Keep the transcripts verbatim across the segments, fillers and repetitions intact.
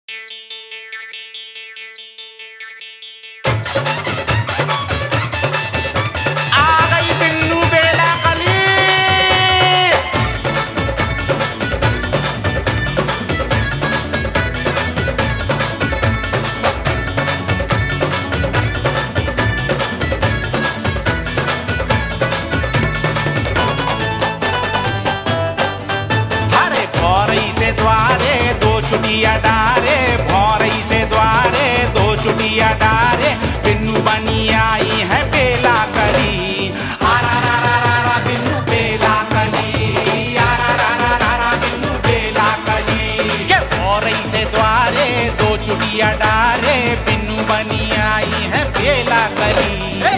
चुटिया डारे भौरई से द्वारे दो चुटिया डारे बिन्नू बनी आई है बेला कली आरा रा रा रा रा बिन्नू बेला कली आरा रा रा रा रा बिन्नू बेला कली के भौरई से द्वारे दो चुटिया डारे बिन्नू बनी आई है बेला कली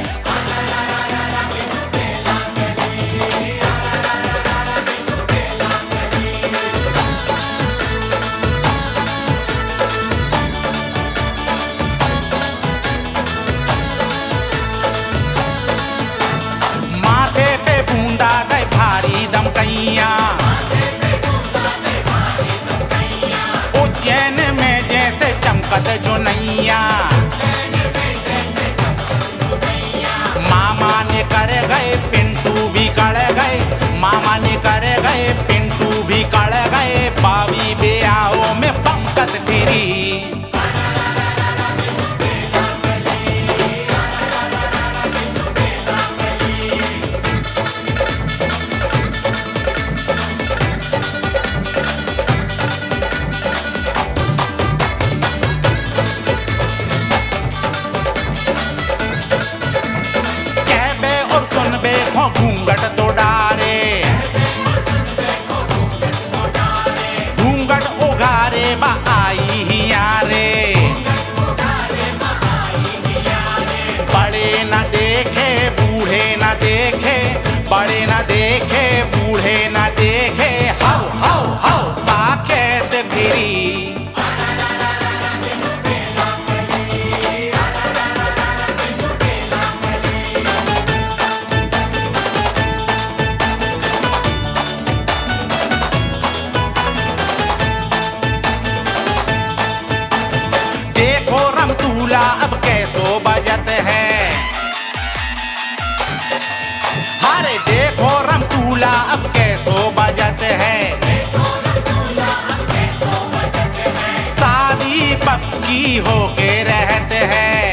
उज्जैन में जैसे चमकत जो नैया मामा ने कर गए पिंटू भी कड़ गए मामा ने कर गए पिंटू भी कड़ गए बावी बेआओ में पंकत फिरी घूंघट तो डारे घूंघट उघारे बा आई ही यारे बड़े न देखे बूढ़े न देखे बड़े न देखे बूढ़े न देखे हाउ हाउ हाउ पाकेत फिरी रमतूला अब कैसो बजत है हरे देखो रमतूला अब कैसो बजत है शादी पक्की होके रहते हैं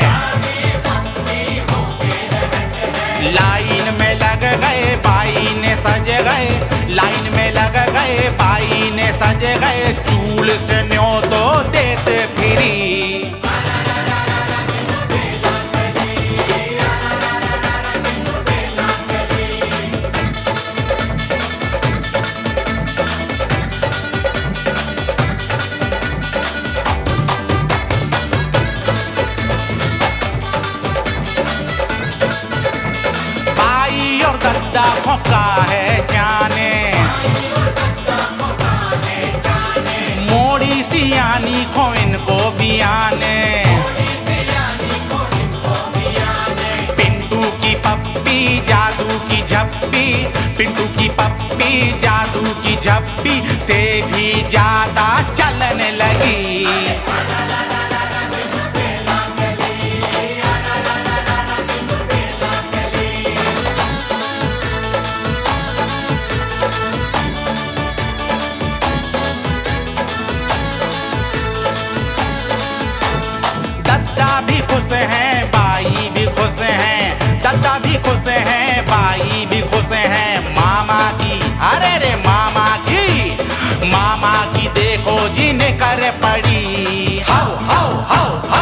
लाइन में लग गए बाई ने सज गए लाइन में लग गए बाई ने सज गए चूल से न्यो तो देते फिरी दद्दा खोका है जाने मोड़ी सियानी खो इनको बियाने पिंटू की पप्पी जादू की झप्पी पिंटू की पप्पी जादू की झप्पी से भी ज्यादा चलने लगी भी खुश हैं बाई भी खुश हैं दादा भी खुश हैं बाई भी खुश हैं मामा की अरे रे मामा की मामा की देखो जिन्हें कर पड़ी हाउ हाउ हाउ